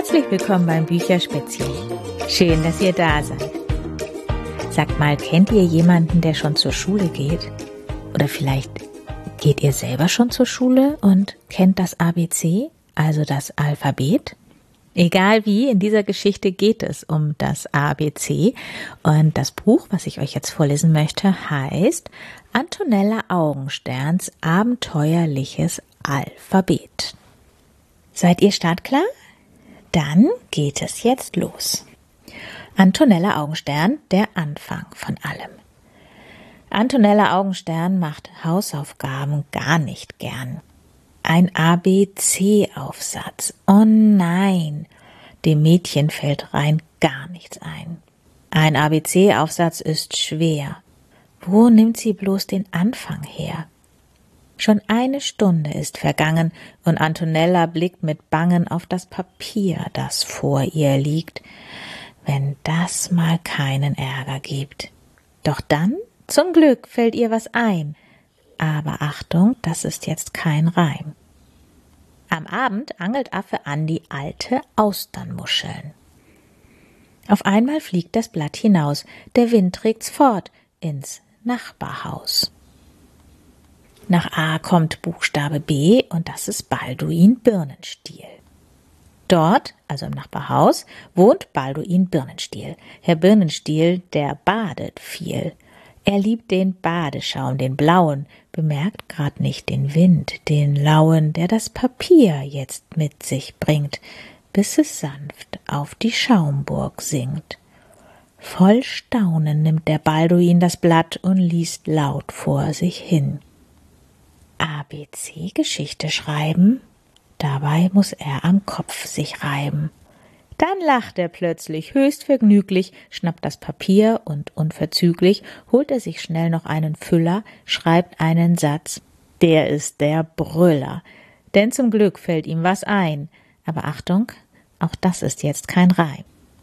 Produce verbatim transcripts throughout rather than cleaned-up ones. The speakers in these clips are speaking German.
Herzlich willkommen beim Bücherspätzchen. Schön, dass ihr da seid. Sagt mal, kennt ihr jemanden, der schon zur Schule geht? Oder vielleicht geht ihr selber schon zur Schule und kennt das A B C, also das Alphabet? Egal wie, in dieser Geschichte geht es um das A B C. Und das Buch, was ich euch jetzt vorlesen möchte, heißt Antonella Augensterns abenteuerliches Alphabet. Seid ihr startklar? Dann geht es jetzt los. Antonella Augenstern, der Anfang von allem. Antonella Augenstern macht Hausaufgaben gar nicht gern. Ein A B C-Aufsatz. Oh nein, dem Mädchen fällt rein gar nichts ein. Ein A B C-Aufsatz ist schwer. Wo nimmt sie bloß den Anfang her? Schon eine Stunde ist vergangen und Antonella blickt mit Bangen auf das Papier, das vor ihr liegt. Wenn das mal keinen Ärger gibt. Doch dann, zum Glück, fällt ihr was ein. Aber Achtung, das ist jetzt kein Reim. Am Abend angelt Affe Andi alte Austernmuscheln. Auf einmal fliegt das Blatt hinaus, der Wind trägt's fort ins Nachbarhaus. Nach A kommt Buchstabe B und das ist Balduin Birnenstiel. Dort, also im Nachbarhaus, wohnt Balduin Birnenstiel. Herr Birnenstiel, der badet viel. Er liebt den Badeschaum, den blauen, bemerkt grad nicht den Wind, den lauen, der das Papier jetzt mit sich bringt, bis es sanft auf die Schaumburg sinkt. Voll Staunen nimmt der Balduin das Blatt und liest laut vor sich hin. A B C-Geschichte schreiben? Dabei muss er am Kopf sich reiben. Dann lacht er plötzlich, höchst vergnüglich, schnappt das Papier und unverzüglich holt er sich schnell noch einen Füller, schreibt einen Satz. Der ist der Brüller. Denn zum Glück fällt ihm was ein. Aber Achtung, auch das ist jetzt kein Reim.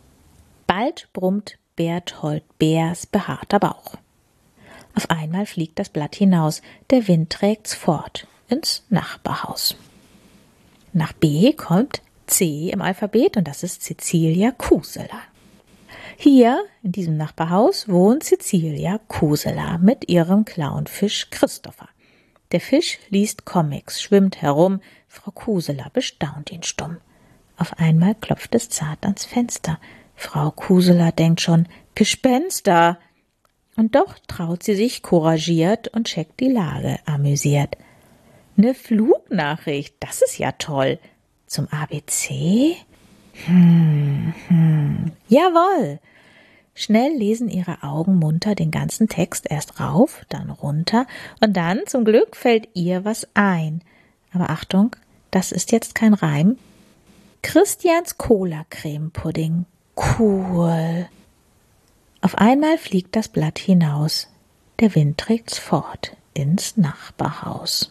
Bald brummt Berthold Beers behaarter Bauch. Auf einmal fliegt das Blatt hinaus, der Wind trägt's fort ins Nachbarhaus. Nach B kommt C im Alphabet und das ist Cecilia Kusela. Hier, in diesem Nachbarhaus, wohnt Cecilia Kusela mit ihrem Clownfisch Christopher. Der Fisch liest Comics, schwimmt herum, Frau Kusela bestaunt ihn stumm. Auf einmal klopft es zart ans Fenster. Frau Kusela denkt schon, Gespenster! Und doch traut sie sich couragiert und checkt die Lage amüsiert. Ne Flugnachricht, das ist ja toll. Zum A B C? Hm, hm, jawohl. Schnell lesen ihre Augen munter den ganzen Text erst rauf, dann runter und dann, zum Glück, fällt ihr was ein. Aber Achtung, das ist jetzt kein Reim. Christians Cola-Creme-Pudding. Cool. Auf einmal fliegt das Blatt hinaus. Der Wind trägt's fort ins Nachbarhaus.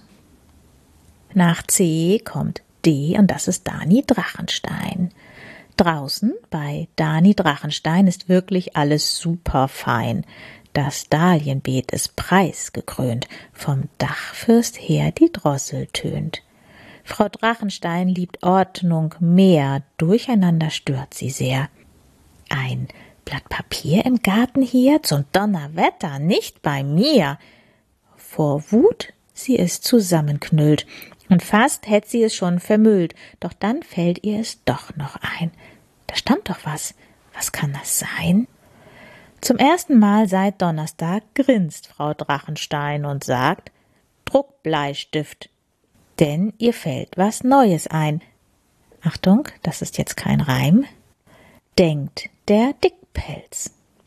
Nach C kommt D und das ist Dani Drachenstein. Draußen bei Dani Drachenstein ist wirklich alles super fein. Das Dahlienbeet ist preisgekrönt, vom Dachfirst her die Drossel tönt. Frau Drachenstein liebt Ordnung mehr, durcheinander stört sie sehr. Ein Blatt Papier im Garten hier, zum Donnerwetter, nicht bei mir. Vor Wut, sie ist zusammenknüllt, und fast hätt sie es schon vermüllt, doch dann fällt ihr es doch noch ein. Da stand doch was, was kann das sein? Zum ersten Mal seit Donnerstag grinst Frau Drachenstein und sagt, Druckbleistift, denn ihr fällt was Neues ein. Achtung, das ist jetzt kein Reim. Denkt der Dickpelz.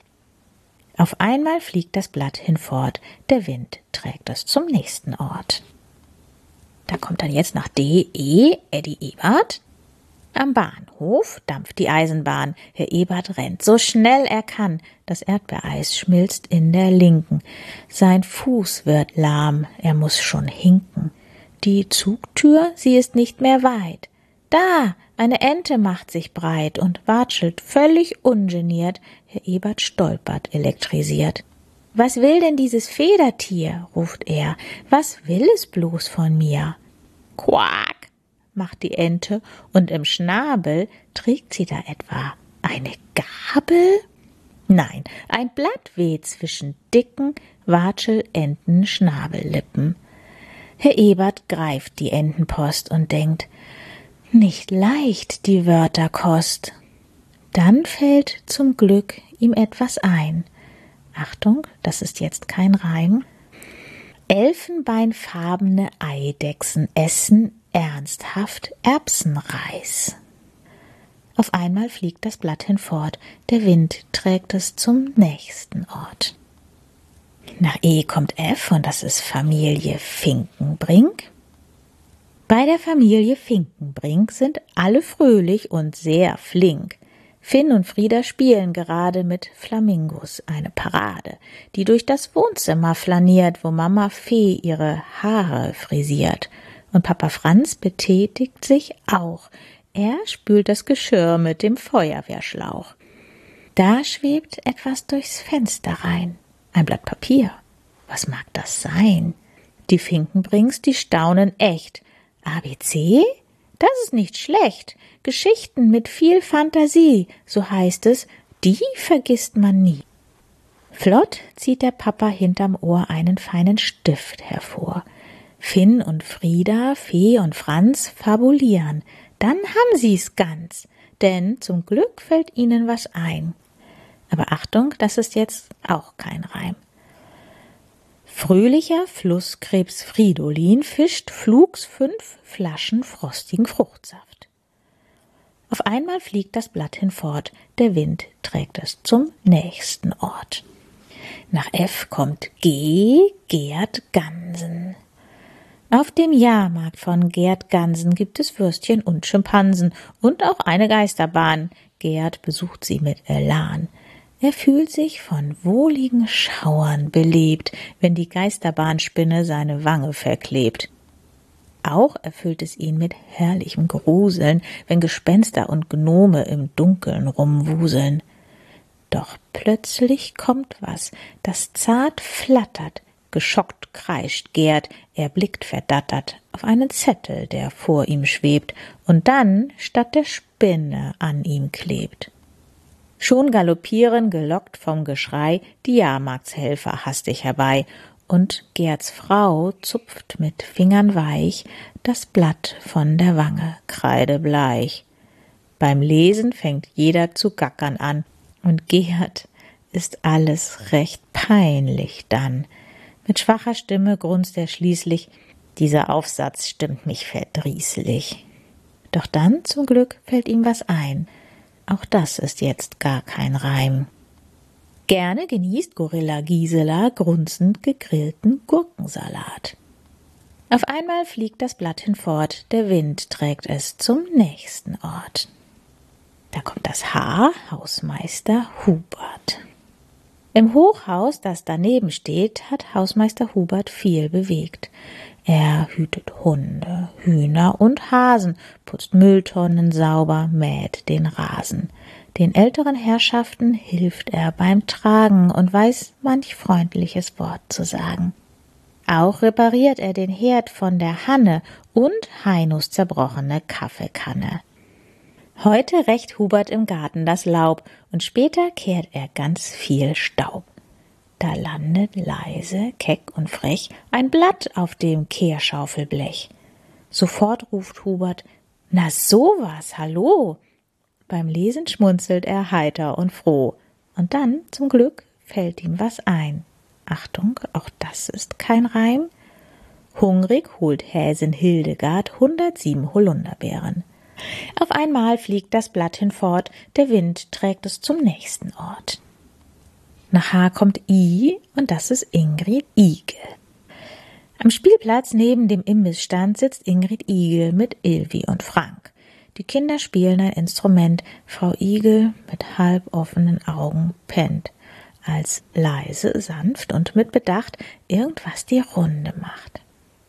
Auf einmal fliegt das Blatt hinfort, der Wind trägt es zum nächsten Ort. Da kommt dann jetzt nach D, E, Eddie Ebert. Am Bahnhof dampft die Eisenbahn. Herr Ebert rennt so schnell er kann. Das Erdbeereis schmilzt in der Linken. Sein Fuß wird lahm, er muss schon hinken. Die Zugtür, sie ist nicht mehr weit. Da, eine Ente macht sich breit und watschelt völlig ungeniert. Herr Ebert stolpert elektrisiert. »Was will denn dieses Federtier?« ruft er. »Was will es bloß von mir?« »Quack«, macht die Ente und im Schnabel trägt sie da etwa eine Gabel? Nein, ein Blatt weht zwischen dicken Watschel-Enten-Schnabellippen. Herr Ebert greift die Entenpost und denkt, nicht leicht die Wörterkost. Dann fällt zum Glück ihm etwas ein. Achtung, das ist jetzt kein Reim. Elfenbeinfarbene Eidechsen essen ernsthaft Erbsenreis. Auf einmal fliegt das Blatt hinfort, der Wind trägt es zum nächsten Ort. Nach E kommt F und das ist Familie Finkenbrink. Bei der Familie Finkenbrink sind alle fröhlich und sehr flink. Finn und Frieda spielen gerade mit Flamingos, eine Parade, die durch das Wohnzimmer flaniert, wo Mama Fee ihre Haare frisiert. Und Papa Franz betätigt sich auch. Er spült das Geschirr mit dem Feuerwehrschlauch. Da schwebt etwas durchs Fenster rein. Ein Blatt Papier. Was mag das sein? Die Finkenbrinks, die staunen echt. A B C? Das ist nicht schlecht. Geschichten mit viel Fantasie, so heißt es, die vergisst man nie. Flott zieht der Papa hinterm Ohr einen feinen Stift hervor. Finn und Frieda, Fee und Franz fabulieren. Dann haben sie's ganz, denn zum Glück fällt ihnen was ein. Aber Achtung, das ist jetzt auch kein Reim. Fröhlicher Flusskrebs Fridolin fischt flugs fünf Flaschen frostigen Fruchtsaft. Auf einmal fliegt das Blatt hinfort, der Wind trägt es zum nächsten Ort. Nach F kommt G, Gerd Gansen. Auf dem Jahrmarkt von Gerd Gansen gibt es Würstchen und Schimpansen und auch eine Geisterbahn. Gerd besucht sie mit Elan. Er fühlt sich von wohligen Schauern belebt, wenn die Geisterbahnspinne seine Wange verklebt. Auch erfüllt es ihn mit herrlichem Gruseln, wenn Gespenster und Gnome im Dunkeln rumwuseln. Doch plötzlich kommt was, das zart flattert, geschockt kreischt Gerd, er blickt verdattert auf einen Zettel, der vor ihm schwebt und dann statt der Spinne an ihm klebt. Schon galoppieren, gelockt vom Geschrei, die Jahrmarktshelfer hastig herbei, und Gerds Frau zupft mit Fingern weich das Blatt von der Wange kreidebleich. Beim Lesen fängt jeder zu gackern an, und Gerd ist alles recht peinlich dann. Mit schwacher Stimme grunzt er schließlich, dieser Aufsatz stimmt mich verdrießlich. Doch dann zum Glück fällt ihm was ein. Auch das ist jetzt gar kein Reim. Gerne genießt Gorilla Gisela grunzend gegrillten Gurkensalat. Auf einmal fliegt das Blatt hinfort, der Wind trägt es zum nächsten Ort. Da kommt das H, Hausmeister Hubert. Im Hochhaus, das daneben steht, hat Hausmeister Hubert viel bewegt. Er hütet Hunde, Hühner und Hasen, putzt Mülltonnen sauber, mäht den Rasen. Den älteren Herrschaften hilft er beim Tragen und weiß manch freundliches Wort zu sagen. Auch repariert er den Herd von der Hanne und Heinos zerbrochene Kaffeekanne. Heute rächt Hubert im Garten das Laub und später kehrt er ganz viel Staub. Da landet leise, keck und frech ein Blatt auf dem Kehrschaufelblech. Sofort ruft Hubert, »Na sowas, hallo!« Beim Lesen schmunzelt er heiter und froh. Und dann, zum Glück, fällt ihm was ein. Achtung, auch das ist kein Reim. Hungrig holt Häsin Hildegard hundertsieben Holunderbeeren. Auf einmal fliegt das Blatt hinfort, der Wind trägt es zum nächsten Ort. Nach H kommt I und das ist Ingrid Igel. Am Spielplatz neben dem Imbissstand sitzt Ingrid Igel mit Ilvi und Frank. Die Kinder spielen ein Instrument. Frau Igel mit halb offenen Augen pennt, als leise, sanft und mit Bedacht irgendwas die Runde macht.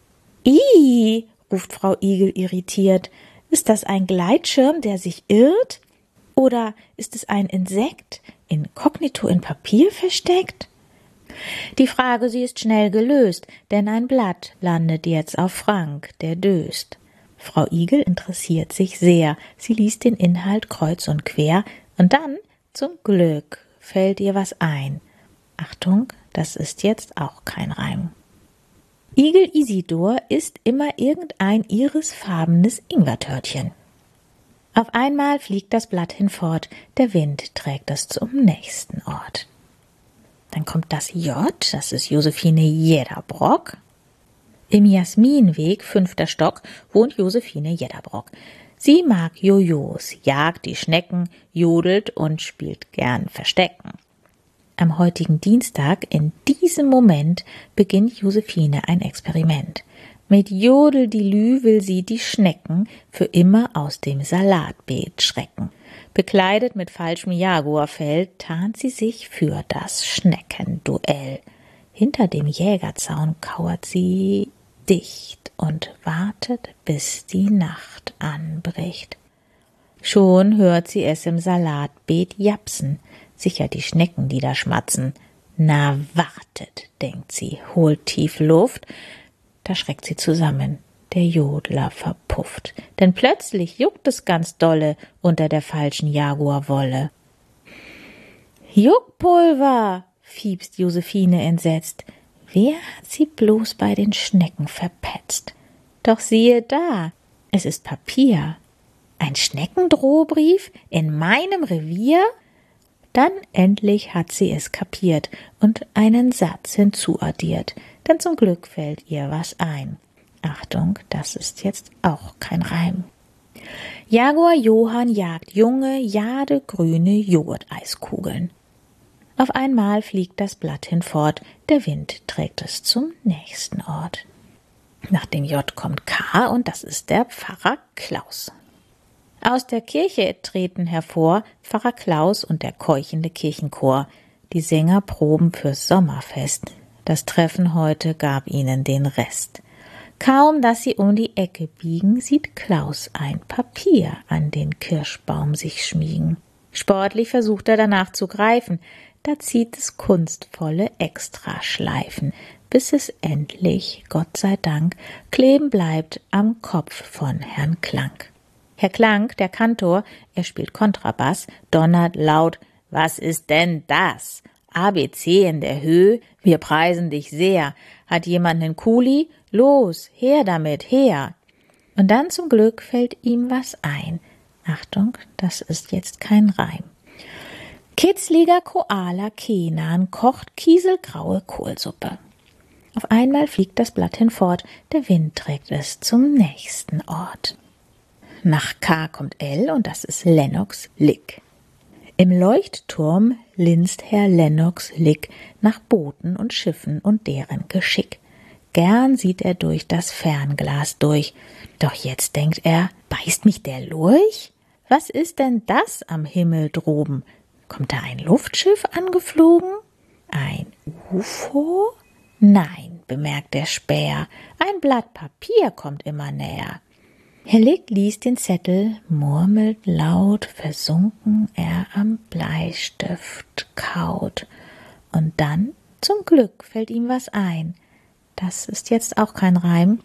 »Ih«, ruft Frau Igel irritiert, »ist das ein Gleitschirm, der sich irrt? Oder ist es ein Insekt, inkognito in Papier versteckt?« Die Frage, sie ist schnell gelöst, denn ein Blatt landet jetzt auf Frank, der döst. Frau Igel interessiert sich sehr. Sie liest den Inhalt kreuz und quer und dann, zum Glück, fällt ihr was ein. Achtung, das ist jetzt auch kein Reim. Igel Isidor isst immer irgendein irisfarbenes Ingwertörtchen. Auf einmal fliegt das Blatt hinfort, der Wind trägt es zum nächsten Ort. Dann kommt das J, das ist Josephine Jedderbrock. Im Jasminweg, fünfter Stock, wohnt Josephine Jedderbrock. Sie mag Jojos, jagt die Schnecken, jodelt und spielt gern Verstecken. Am heutigen Dienstag, in diesem Moment, beginnt Josephine ein Experiment. Mit Jodeldelü will sie die Schnecken für immer aus dem Salatbeet schrecken. Bekleidet mit falschem Jaguarfell tarnt sie sich für das Schneckenduell. Hinter dem Jägerzaun kauert sie dicht und wartet, bis die Nacht anbricht. Schon hört sie es im Salatbeet japsen, sicher die Schnecken, die da schmatzen. Na, wartet, denkt sie, holt tief Luft. Da schreckt sie zusammen, der Jodler verpufft. Denn plötzlich juckt es ganz dolle unter der falschen Jaguarwolle. Juckpulver, fiepst Josephine entsetzt. Wer hat sie bloß bei den Schnecken verpetzt? Doch siehe da, es ist Papier. Ein Schneckendrohbrief in meinem Revier? Dann endlich hat sie es kapiert und einen Satz hinzuaddiert, denn zum Glück fällt ihr was ein. Achtung, das ist jetzt auch kein Reim. Jaguar Johann jagt junge, jadegrüne Joghurteiskugeln. Auf einmal fliegt das Blatt hinfort, der Wind trägt es zum nächsten Ort. Nach dem J kommt K und das ist der Pfarrer Klaus. Aus der Kirche treten hervor Pfarrer Klaus und der keuchende Kirchenchor. Die Sänger proben fürs Sommerfest. Das Treffen heute gab ihnen den Rest. Kaum, dass sie um die Ecke biegen, sieht Klaus ein Papier an den Kirschbaum sich schmiegen. Sportlich versucht er danach zu greifen, da zieht es kunstvolle Extraschleifen, bis es endlich, Gott sei Dank, kleben bleibt am Kopf von Herrn Klank. Herr Klank, der Kantor, er spielt Kontrabass, donnert laut, was ist denn das? A B C in der Höhe, wir preisen dich sehr. Hat jemand nen Kuli? Los, her damit, her. Und dann zum Glück fällt ihm was ein. Achtung, das ist jetzt kein Reim. Kitzliger Koala Kenan kocht kieselgraue Kohlsuppe. Auf einmal fliegt das Blatt hinfort, der Wind trägt es zum nächsten Ort. Nach K kommt L und das ist Lennox Lick. Im Leuchtturm linst Herr Lennox Lick nach Booten und Schiffen und deren Geschick. Gern sieht er durch das Fernglas durch. Doch jetzt denkt er, beißt mich der Lurch? Was ist denn das am Himmel droben? Kommt da ein Luftschiff angeflogen? Ein U F O? Nein, bemerkt der Späher, ein Blatt Papier kommt immer näher. Herr Lick liest den Zettel, murmelt laut, versunken er am Bleistift kaut. Und dann, zum Glück, fällt ihm was ein. Das ist jetzt auch kein Reim.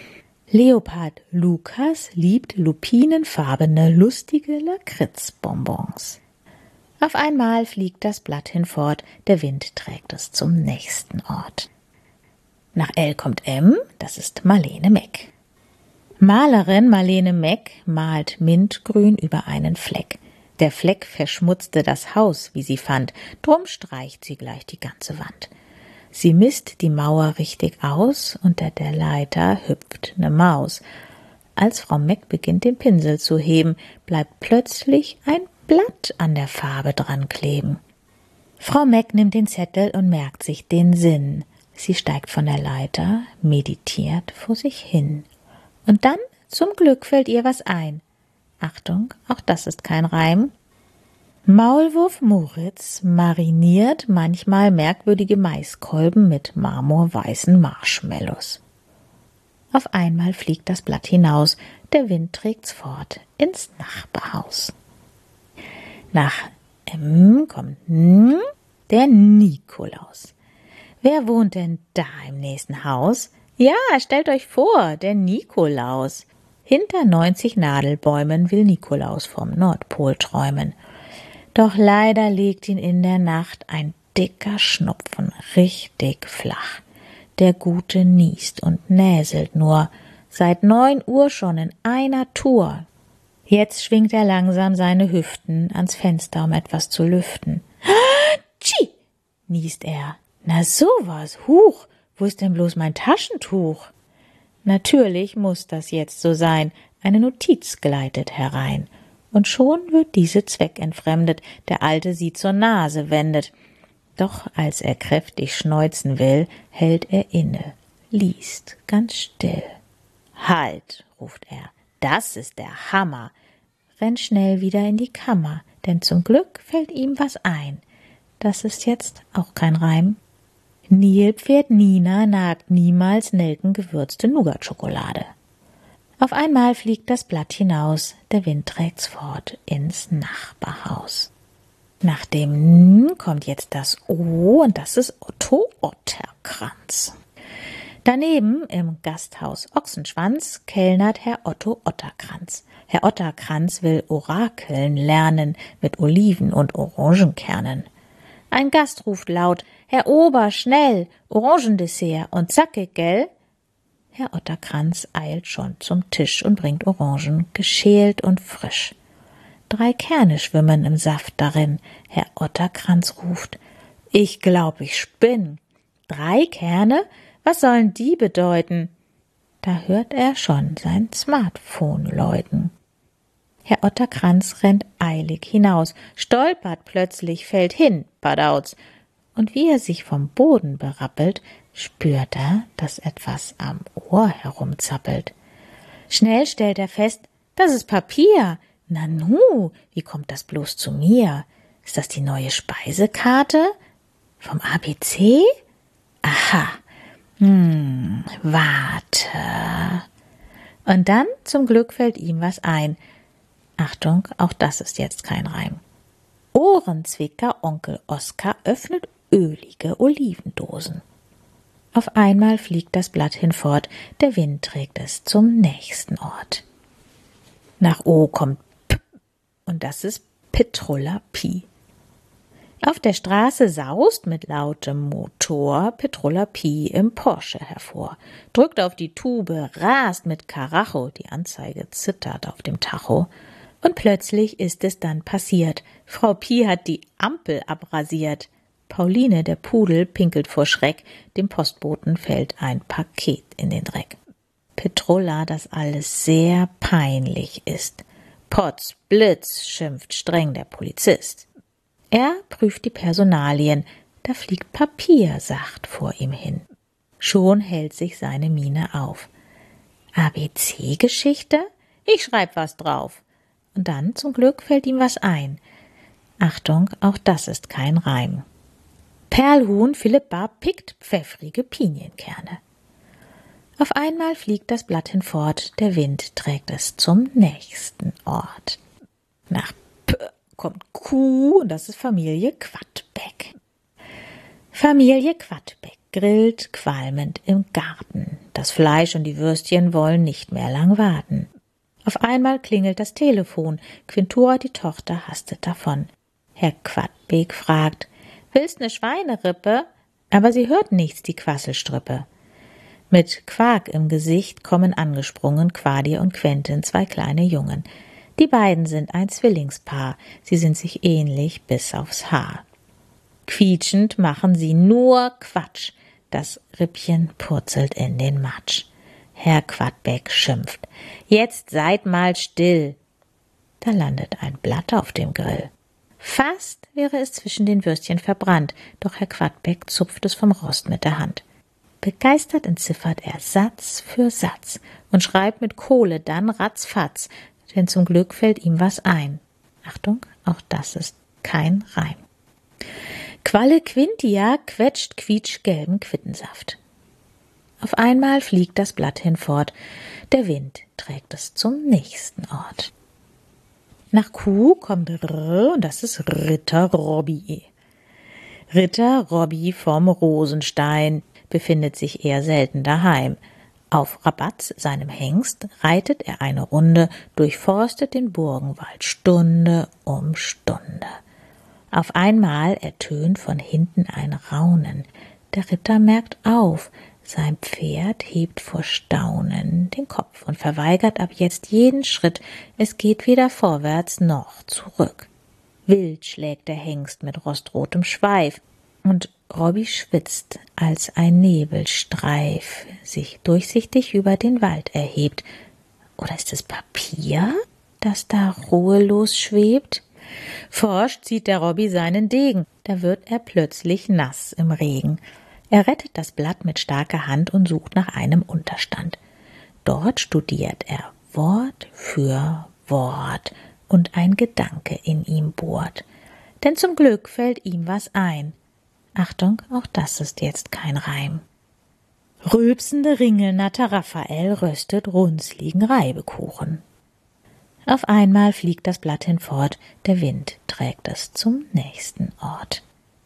Leopard Lukas liebt lupinenfarbene, lustige Lakritzbonbons. Auf einmal fliegt das Blatt hinfort, der Wind trägt es zum nächsten Ort. Nach L kommt M, das ist Marlene Meck. Malerin Marlene Meck malt Mintgrün über einen Fleck. Der Fleck verschmutzte das Haus, wie sie fand, drum streicht sie gleich die ganze Wand. Sie misst die Mauer richtig aus, unter der Leiter hüpft ne Maus. Als Frau Meck beginnt, den Pinsel zu heben, bleibt plötzlich ein Blatt an der Farbe dran kleben. Frau Meck nimmt den Zettel und merkt sich den Sinn. Sie steigt von der Leiter, meditiert vor sich hin. Und dann, zum Glück, fällt ihr was ein. Achtung, auch das ist kein Reim. Maulwurf Moritz mariniert manchmal merkwürdige Maiskolben mit marmorweißen Marshmallows. Auf einmal fliegt das Blatt hinaus, der Wind trägt's fort ins Nachbarhaus. Nach M kommt N, der Nikolaus. Wer wohnt denn da im nächsten Haus? Ja, stellt euch vor, der Nikolaus. Hinter neunzig Nadelbäumen will Nikolaus vom Nordpol träumen. Doch leider liegt ihn in der Nacht ein dicker Schnupfen richtig flach. Der Gute niest und näselt nur, seit neun Uhr schon in einer Tour. Jetzt schwingt er langsam seine Hüften ans Fenster, um etwas zu lüften. Tschi, niest er. Na sowas, huch, wo ist denn bloß mein Taschentuch? Natürlich muss das jetzt so sein, eine Notiz gleitet herein. Und schon wird diese zweckentfremdet, der Alte sie zur Nase wendet. Doch als er kräftig schneuzen will, hält er inne, liest ganz still. »Halt«, ruft er, »das ist der Hammer«, rennt schnell wieder in die Kammer, denn zum Glück fällt ihm was ein. Das ist jetzt auch kein Reim. Nilpferd Nina nagt niemals nelkengewürzte Nougatschokolade. Auf einmal fliegt das Blatt hinaus, der Wind trägt's fort ins Nachbarhaus. Nach dem N kommt jetzt das O und das ist Otto Otterkranz. Daneben im Gasthaus Ochsenschwanz kellnert Herr Otto Otterkranz. Herr Otterkranz will orakeln lernen mit Oliven und Orangenkernen. Ein Gast ruft laut, »Herr Ober, schnell, Orangendessert und zackig, gell?« Herr Otterkranz eilt schon zum Tisch und bringt Orangen, geschält und frisch. Drei Kerne schwimmen im Saft darin. Herr Otterkranz ruft, »Ich glaub, ich spinn. Drei Kerne? Was sollen die bedeuten?« Da hört er schon sein Smartphone läuten. Herr Otterkranz rennt eilig hinaus, stolpert plötzlich, fällt hin, Padauz. Und wie er sich vom Boden berappelt, spürt er, dass etwas am Ohr herumzappelt. Schnell stellt er fest, das ist Papier. Nanu, wie kommt das bloß zu mir? Ist das die neue Speisekarte? Vom A B C? Aha. Hm, warte. Und dann, zum Glück, fällt ihm was ein. Achtung, auch das ist jetzt kein Reim. Ohrenzwicker Onkel Oskar öffnet ölige Olivendosen. Auf einmal fliegt das Blatt hinfort, der Wind trägt es zum nächsten Ort. Nach O kommt P und das ist Petrulla Pi. Auf der Straße saust mit lautem Motor Petrulla Pi im Porsche hervor, drückt auf die Tube, rast mit Karacho, die Anzeige zittert auf dem Tacho, und plötzlich ist es dann passiert. Frau Pi hat die Ampel abrasiert. Pauline, der Pudel, pinkelt vor Schreck, dem Postboten fällt ein Paket in den Dreck. Petrulla, dass alles sehr peinlich ist. Potz, Blitz, schimpft streng der Polizist. Er prüft die Personalien, da fliegt Papier sacht vor ihm hin. Schon hält sich seine Miene auf. A B C-Geschichte? Ich schreib was drauf. Und dann, zum Glück, fällt ihm was ein. Achtung, auch das ist kein Reim. Perlhuhn Philippa pickt pfeffrige Pinienkerne. Auf einmal fliegt das Blatt hinfort, der Wind trägt es zum nächsten Ort. Nach P kommt Q und das ist Familie Quadbeck. Familie Quadbeck grillt qualmend im Garten. Das Fleisch und die Würstchen wollen nicht mehr lang warten. Auf einmal klingelt das Telefon. Quintura, die Tochter, hastet davon. Herr Quadbeck fragt, »Willst ne Schweinerippe?« Aber sie hört nichts, die Quasselstrippe. Mit Quark im Gesicht kommen angesprungen Quadir und Quentin, zwei kleine Jungen. Die beiden sind ein Zwillingspaar. Sie sind sich ähnlich bis aufs Haar. Quietschend machen sie nur Quatsch. Das Rippchen purzelt in den Matsch. Herr Quadbeck schimpft. »Jetzt seid mal still!« Da landet ein Blatt auf dem Grill. Fast wäre es zwischen den Würstchen verbrannt, doch Herr Quadbeck zupft es vom Rost mit der Hand. Begeistert entziffert er Satz für Satz und schreibt mit Kohle dann ratzfatz, denn zum Glück fällt ihm was ein. Achtung, auch das ist kein Reim. Qualle Quintia quetscht quietschgelben Quittensaft. Auf einmal fliegt das Blatt hinfort, der Wind trägt es zum nächsten Ort. Nach Q kommt R und das ist Ritter Robby. Ritter Robby vom Rosenstein befindet sich eher selten daheim. Auf Rabatz, seinem Hengst, reitet er eine Runde, durchforstet den Burgenwald Stunde um Stunde. Auf einmal ertönt von hinten ein Raunen. Der Ritter merkt auf, sein Pferd hebt vor Staunen den Kopf und verweigert ab jetzt jeden Schritt. Es geht weder vorwärts noch zurück. Wild schlägt der Hengst mit rostrotem Schweif, und Robby schwitzt, als ein Nebelstreif sich durchsichtig über den Wald erhebt. Oder ist es Papier, das da ruhelos schwebt? Forsch zieht der Robby seinen Degen, da wird er plötzlich nass im Regen. Er rettet das Blatt mit starker Hand und sucht nach einem Unterstand. Dort studiert er Wort für Wort, und ein Gedanke in ihm bohrt. Denn zum Glück fällt ihm was ein. Achtung, auch das ist jetzt kein Reim. Rülpsende Ringelnatter Raphael röstet runzligen Reibekuchen. Auf einmal fliegt das Blatt hinfort, der Wind trägt es zum nächsten Ort.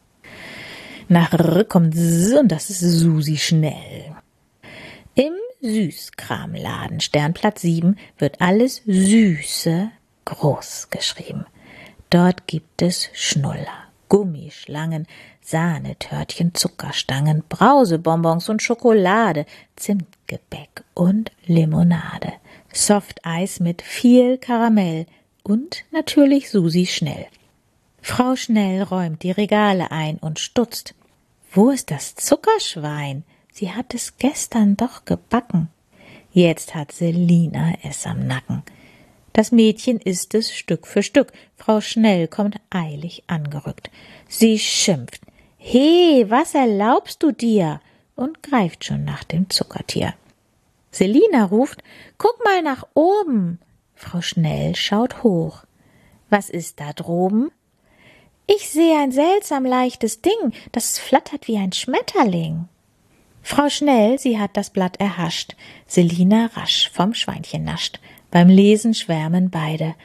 Nach R kommt S und das ist Susi Schnell. Im Süßkramladen Sternplatz sieben wird alles Süße groß geschrieben. Dort gibt es Schnuller, Gummischlangen, Sahnetörtchen, Zuckerstangen, Brausebonbons und Schokolade, Zimtgebäck und Limonade, Softeis mit viel Karamell und natürlich Susi Schnell. Frau Schnell räumt die Regale ein und stutzt. Wo ist das Zuckerschwein? Sie hat es gestern doch gebacken. Jetzt hat Selina es am Nacken. Das Mädchen isst es Stück für Stück. Frau Schnell kommt eilig angerückt. Sie schimpft. »He, was erlaubst du dir?« und greift schon nach dem Zuckertier. Selina ruft, »Guck mal nach oben!« Frau Schnell schaut hoch. »Was ist da droben?« »Ich sehe ein seltsam leichtes Ding, das flattert wie ein Schmetterling.« Frau Schnell, sie hat das Blatt erhascht. Selina rasch vom Schweinchen nascht. Beim Lesen schwärmen beide.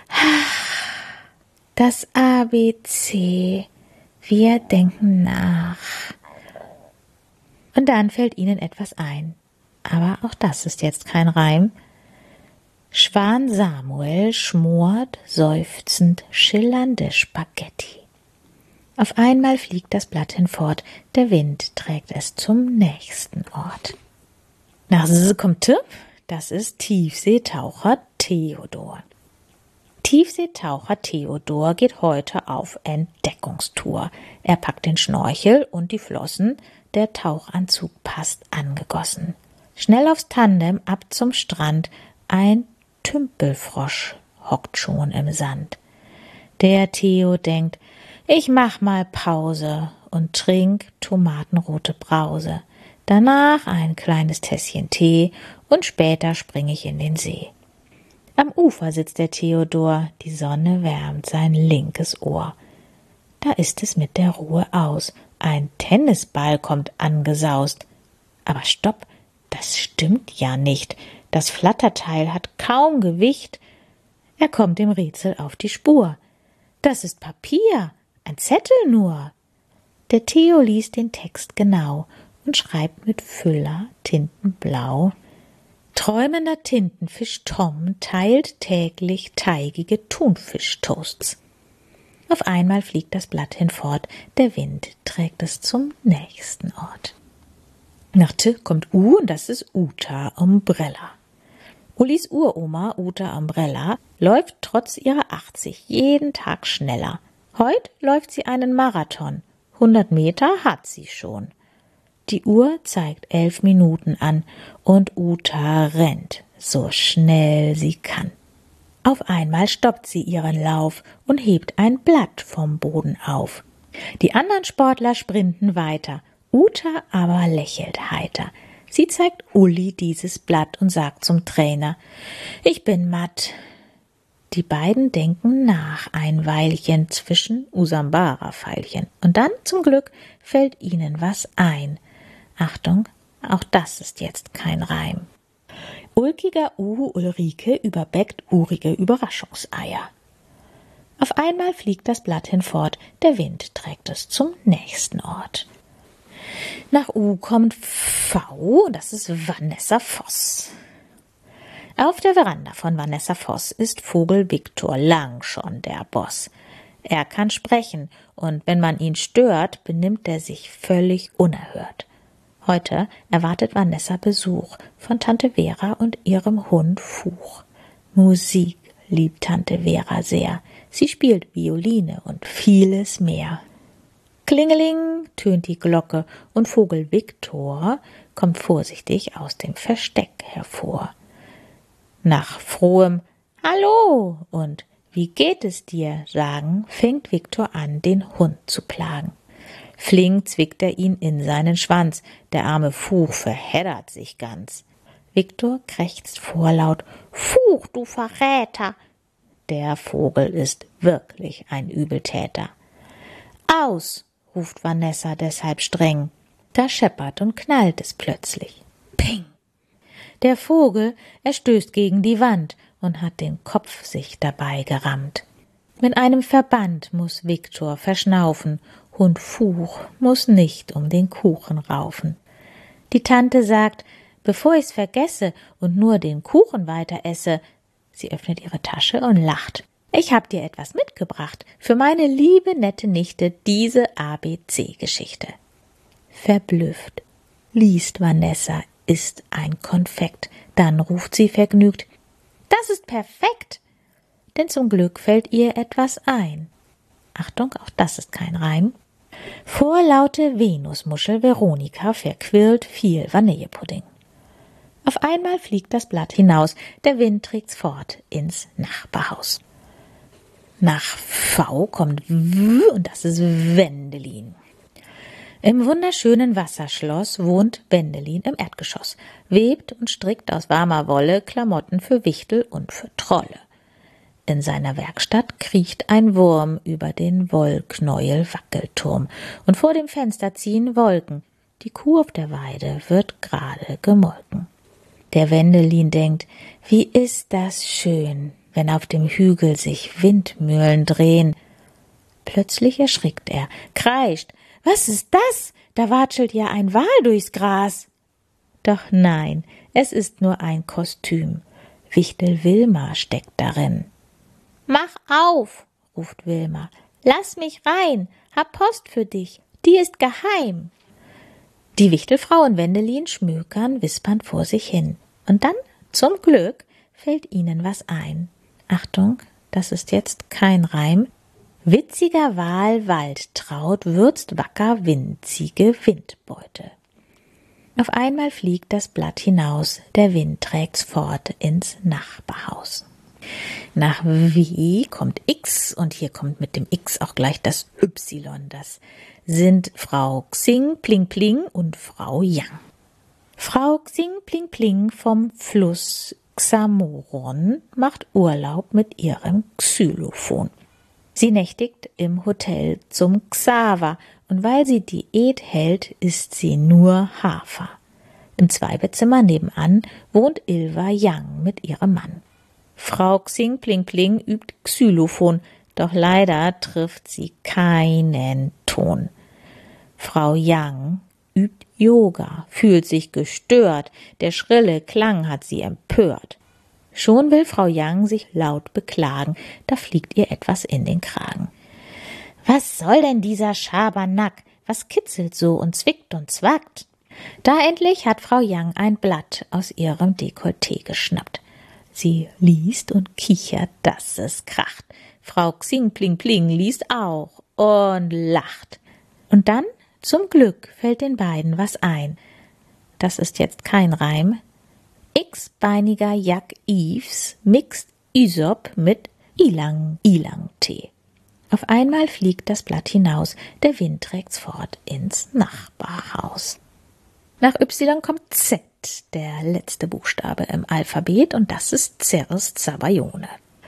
Das A B C, wir denken nach. Und dann fällt ihnen etwas ein. Aber auch das ist jetzt kein Reim. Schwan Samuel schmort seufzend schillernde Spaghetti. Auf einmal fliegt das Blatt hinfort, der Wind trägt es zum nächsten Ort. Nach S kommt T, das ist Tiefseetaucher Theodor. Tiefseetaucher Theodor geht heute auf Entdeckungstour. Er packt den Schnorchel und die Flossen, der Tauchanzug passt angegossen. Schnell aufs Tandem, ab zum Strand, ein Tümpelfrosch hockt schon im Sand. Der Theo denkt, ich mach mal Pause und trink tomatenrote Brause. Danach ein kleines Tässchen Tee und später spring ich in den See. Am Ufer sitzt der Theodor, die Sonne wärmt sein linkes Ohr. Da ist es mit der Ruhe aus, ein Tennisball kommt angesaust. Aber stopp, das stimmt ja nicht, das Flatterteil hat kaum Gewicht. Er kommt dem Rätsel auf die Spur. Das ist Papier, ein Zettel nur. Der Theo liest den Text genau und schreibt mit Füller tintenblau. Träumender Tintenfisch Tom teilt täglich teigige Thunfischtoasts. Auf einmal fliegt das Blatt hinfort, der Wind trägt es zum nächsten Ort. Nach T kommt U und das ist Uta Umbrella. Ulis Uroma Uta Umbrella läuft trotz ihrer achtzig jeden Tag schneller. Heut läuft sie einen Marathon, hundert Meter hat sie schon. Die Uhr zeigt elf Minuten an und Uta rennt, so schnell sie kann. Auf einmal stoppt sie ihren Lauf und hebt ein Blatt vom Boden auf. Die anderen Sportler sprinten weiter, Uta aber lächelt heiter. Sie zeigt Uli dieses Blatt und sagt zum Trainer, ich bin matt. Die beiden denken nach ein Weilchen zwischen Usambara-Pfeilchen. Und dann, zum Glück, fällt ihnen was ein. Achtung, auch das ist jetzt kein Reim. Ulkiger Uhu Ulrike überbäckt urige Überraschungseier. Auf einmal fliegt das Blatt hinfort, der Wind trägt es zum nächsten Ort. Nach U kommt V, das ist Vanessa Voss. Auf der Veranda von Vanessa Voss ist Vogel Viktor lang schon der Boss. Er kann sprechen und wenn man ihn stört, benimmt er sich völlig unerhört. Heute erwartet Vanessa Besuch von Tante Vera und ihrem Hund Fuch. Musik liebt Tante Vera sehr. Sie spielt Violine und vieles mehr. Klingeling tönt die Glocke und Vogel Viktor kommt vorsichtig aus dem Versteck hervor. Nach frohem Hallo und wie geht es dir sagen, fängt Viktor an, den Hund zu plagen. Flink zwickt er ihn in seinen Schwanz, der arme Fuch verheddert sich ganz. Viktor krächzt vorlaut, Fuch, du Verräter! Der Vogel ist wirklich ein Übeltäter. Aus, ruft Vanessa deshalb streng. Da scheppert und knallt es plötzlich. Ping! Der Vogel, er stößt gegen die Wand und hat den Kopf sich dabei gerammt. Mit einem Verband muss Viktor verschnaufen, Hund Fuch muss nicht um den Kuchen raufen. Die Tante sagt, bevor ich's vergesse und nur den Kuchen weiter esse, sie öffnet ihre Tasche und lacht. Ich hab dir etwas mitgebracht, für meine liebe, nette Nichte, diese A B C-Geschichte. Verblüfft liest Vanessa, ist ein Konfekt. Dann ruft sie vergnügt, das ist perfekt! Denn zum Glück fällt ihr etwas ein. Achtung, auch das ist kein Reim. Vorlaute Venusmuschel Veronika verquirlt viel Vanillepudding. Auf einmal fliegt das Blatt hinaus, der Wind trägt's fort ins Nachbarhaus. Nach V kommt W und das ist Wendelin. Im wunderschönen Wasserschloss wohnt Wendelin im Erdgeschoss, webt und strickt aus warmer Wolle Klamotten für Wichtel und für Trolle. In seiner Werkstatt kriecht ein Wurm über den Wollknäuel-Wackelturm und vor dem Fenster ziehen Wolken. Die Kuh auf der Weide wird gerade gemolken. Der Wendelin denkt, wie ist das schön, wenn auf dem Hügel sich Windmühlen drehen. Plötzlich erschrickt er, kreischt, was ist das? Da watschelt ja ein Wal durchs Gras. Doch nein, es ist nur ein Kostüm. Wichtel Wilma steckt darin. Mach auf, ruft Wilma, lass mich rein, hab Post für dich, die ist geheim. Die Wichtelfrau und Wendelin schmökern wispernd vor sich hin. Und dann, zum Glück, fällt ihnen was ein. Achtung, das ist jetzt kein Reim. Witziger Wal Waldtraut würzt wacker winzige Windbeute. Auf einmal fliegt das Blatt hinaus, der Wind trägt's fort ins Nachbarhaus. Nach W kommt X und hier kommt mit dem X auch gleich das Y. Das sind Frau Xing Pling Pling und Frau Yang. Frau Xing Pling Pling vom Fluss Xamoron macht Urlaub mit ihrem Xylophon. Sie nächtigt im Hotel zum Xaver und weil sie Diät hält, isst sie nur Hafer. Im Zweibettzimmer nebenan wohnt Ilva Yang mit ihrem Mann. Frau Xing Pling Pling übt Xylophon, doch leider trifft sie keinen Ton. Frau Yang übt Yoga, fühlt sich gestört, der schrille Klang hat sie empört. Schon will Frau Yang sich laut beklagen, da fliegt ihr etwas in den Kragen. Was soll denn dieser Schabernack? Was kitzelt so und zwickt und zwackt? Da endlich hat Frau Yang ein Blatt aus ihrem Dekolleté geschnappt. Sie liest und kichert, dass es kracht. Frau Xing Pling Pling liest auch und lacht. Und dann, zum Glück, fällt den beiden was ein. Das ist jetzt kein Reim. X-beiniger Jack Eves mixt Ysop mit Ilang-Ilang-Tee. Auf einmal fliegt das Blatt hinaus, der Wind trägt's fort ins Nachbarhaus. Nach Y kommt Z, der letzte Buchstabe im Alphabet, und das ist Ceres Zabayone.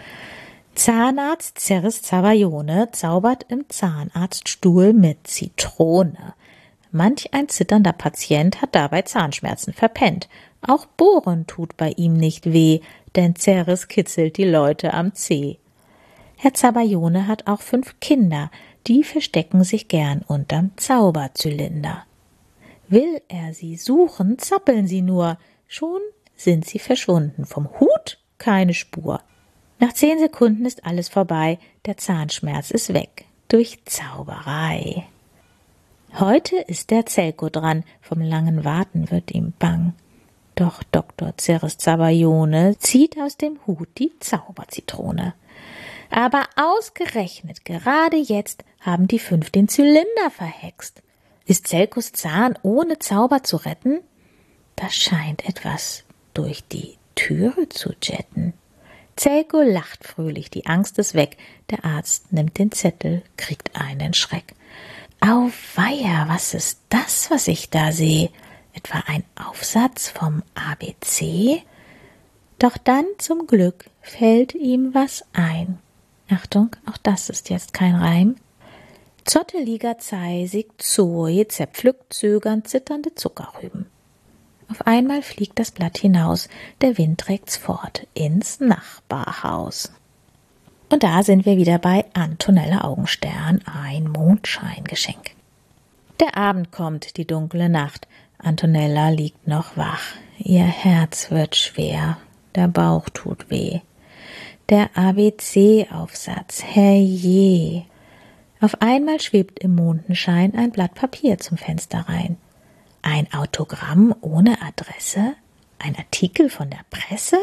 Zahnarzt Ceres Zabayone zaubert im Zahnarztstuhl mit Zitrone. Manch ein zitternder Patient hat dabei Zahnschmerzen verpennt. Auch Bohren tut bei ihm nicht weh, denn Ceres kitzelt die Leute am Zeh. Herr Zabayone hat auch fünf Kinder, die verstecken sich gern unterm Zauberzylinder. Will er sie suchen, zappeln sie nur. Schon sind sie verschwunden. Vom Hut keine Spur. Nach zehn Sekunden ist alles vorbei. Der Zahnschmerz ist weg. Durch Zauberei. Heute ist der Zelko dran. Vom langen Warten wird ihm bang. Doch Doktor Zirris Zabayone zieht aus dem Hut die Zauberzitrone. Aber ausgerechnet gerade jetzt haben die fünf den Zylinder verhext. Ist Zelkos Zahn ohne Zauber zu retten? Da scheint etwas durch die Türe zu jetten. Zelko lacht fröhlich, die Angst ist weg. Der Arzt nimmt den Zettel, kriegt einen Schreck. Auweia, was ist das, was ich da sehe? Etwa ein Aufsatz vom A B C? Doch dann zum Glück fällt ihm was ein. Achtung, auch das ist jetzt kein Reim. Zotteliger Zeisig, Zoe, zerpflückt, zögernd, zitternde Zuckerrüben. Auf einmal fliegt das Blatt hinaus, der Wind trägt's fort ins Nachbarhaus. Und da sind wir wieder bei Antonella Augenstern, ein Mondscheingeschenk. Der Abend kommt, die dunkle Nacht. Antonella liegt noch wach. Ihr Herz wird schwer, der Bauch tut weh. Der A B C-Aufsatz, herrje. Auf einmal schwebt im Mondenschein ein Blatt Papier zum Fenster rein. Ein Autogramm ohne Adresse? Ein Artikel von der Presse?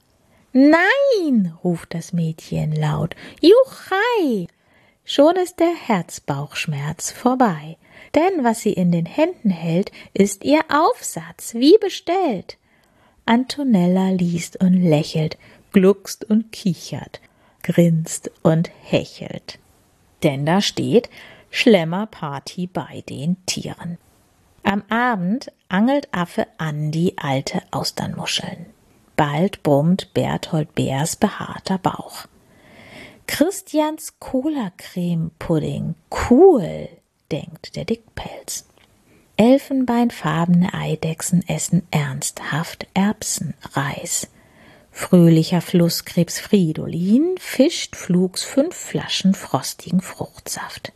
Nein, ruft das Mädchen laut. Juchei! Schon ist der Herzbauchschmerz vorbei. Denn was sie in den Händen hält, ist ihr Aufsatz, wie bestellt. Antonella liest und lächelt, gluckst und kichert, grinst und hechelt. Denn da steht Schlemmerparty bei den Tieren. Am Abend angelt Affe Andi alte Austernmuscheln. Bald brummt Berthold Beers behaarter Bauch. Christians Cola-Creme-Pudding, cool, denkt der Dickpelz. Elfenbeinfarbene Eidechsen essen ernsthaft Erbsenreis. Fröhlicher Flusskrebs Fridolin fischt flugs fünf Flaschen frostigen Fruchtsaft.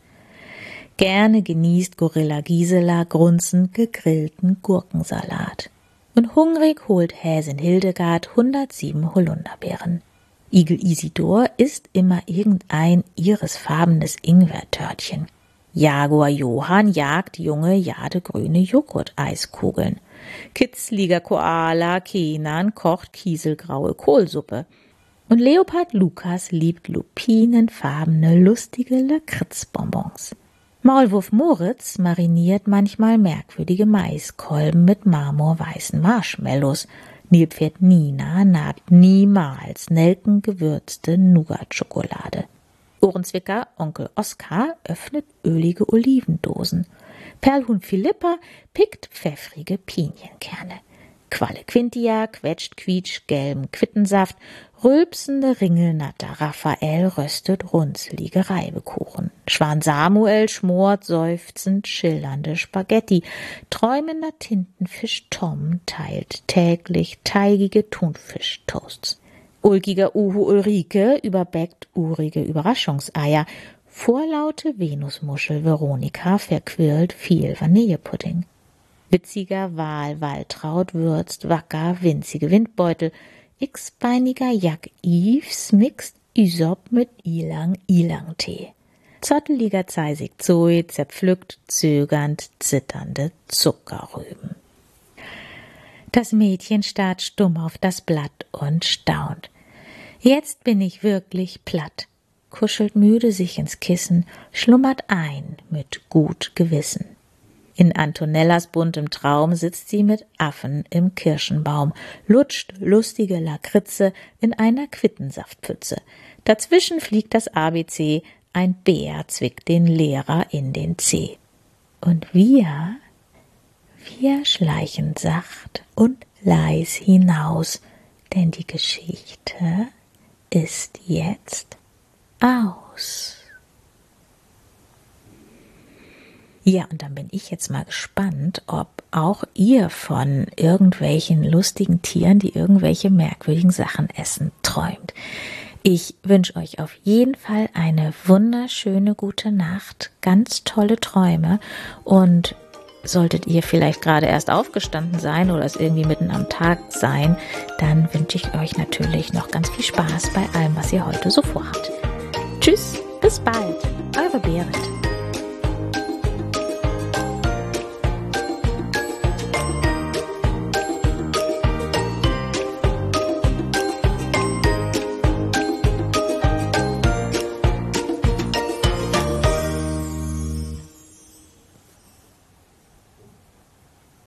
Gerne genießt Gorilla Gisela grunzend gegrillten Gurkensalat. Und hungrig holt Häsin Hildegard hundertsieben Holunderbeeren. Igel Isidor isst immer irgendein irisfarbenes Ingwertörtchen. Jaguar Johann jagt junge jadegrüne Joghurt-Eiskugeln. Kitzliger Koala Kenan kocht kieselgraue Kohlsuppe. Und Leopard Lukas liebt lupinenfarbene, lustige Lakritzbonbons. Maulwurf Moritz mariniert manchmal merkwürdige Maiskolben mit marmorweißen Marshmallows. Nilpferd Nina naht niemals nelkengewürzte Nougat-Schokolade. Ohrenzwicker Onkel Oskar öffnet ölige Olivendosen. Perlhuhn Philippa pickt pfeffrige Pinienkerne. Qualle Quintia quetscht quietsch gelben Quittensaft. Rülpsende Ringelnatter Raphael röstet runzelige Reibekuchen. Schwan Samuel schmort seufzend schillernde Spaghetti. Träumender Tintenfisch Tom teilt täglich teigige Thunfischtoasts. Ulkiger Uhu Ulrike überbäckt urige Überraschungseier. Vorlaute Venusmuschel Veronika verquirlt viel Vanillepudding. Witziger Wal Waltraud würzt wacker winzige Windbeutel. X-beiniger Jack Yves mixt Ysop mit Ilang-Ilang-Tee. Zotteliger Zeisig Zoe zerpflückt zögernd zitternde Zuckerrüben. Das Mädchen starrt stumm auf das Blatt und staunt. Jetzt bin ich wirklich platt, kuschelt müde sich ins Kissen, schlummert ein mit gut Gewissen. In Antonellas buntem Traum sitzt sie mit Affen im Kirschenbaum, lutscht lustige Lakritze in einer Quittensaftpfütze. Dazwischen fliegt das A B C, ein Bär zwickt den Lehrer in den Zeh. Und wir, wir schleichen sacht und leis hinaus, denn die Geschichte ist jetzt aus. Ja, und dann bin ich jetzt mal gespannt, ob auch ihr von irgendwelchen lustigen Tieren, die irgendwelche merkwürdigen Sachen essen, träumt. Ich wünsche euch auf jeden Fall eine wunderschöne gute Nacht, ganz tolle Träume und solltet ihr vielleicht gerade erst aufgestanden sein oder es irgendwie mitten am Tag sein, dann wünsche ich euch natürlich noch ganz viel Spaß bei allem, was ihr heute so vorhabt. Tschüss, bis bald, eure Berit.